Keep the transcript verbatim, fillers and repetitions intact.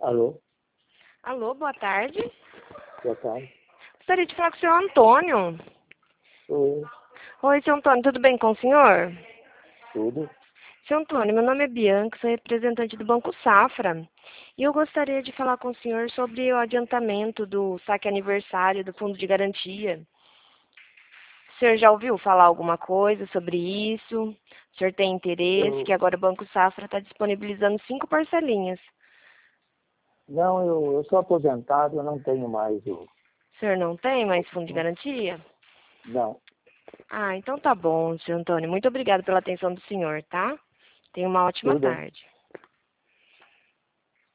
Alô? Alô, boa tarde. Boa tarde. Gostaria de falar com o senhor Antônio. Oi, Oi, senhor Antônio, tudo bem com o senhor? tudo? Senhor Antônio, meu nome é Bianca, sou representante do Banco Safra. E eu gostaria de falar com o senhor sobre o adiantamento do saque aniversário do Fundo de Garantia. O senhor já ouviu falar alguma coisa sobre isso? O senhor tem interesse? Eu, Que agora o Banco Safra está disponibilizando cinco parcelinhas. não, eu, eu sou aposentado, eu não tenho mais o... O senhor não tem mais Fundo de Garantia? Não, Ah, então tá bom, senhor Antônio. Muito obrigada pela atenção do senhor, tá? Tenha uma ótima tudo bem. tarde.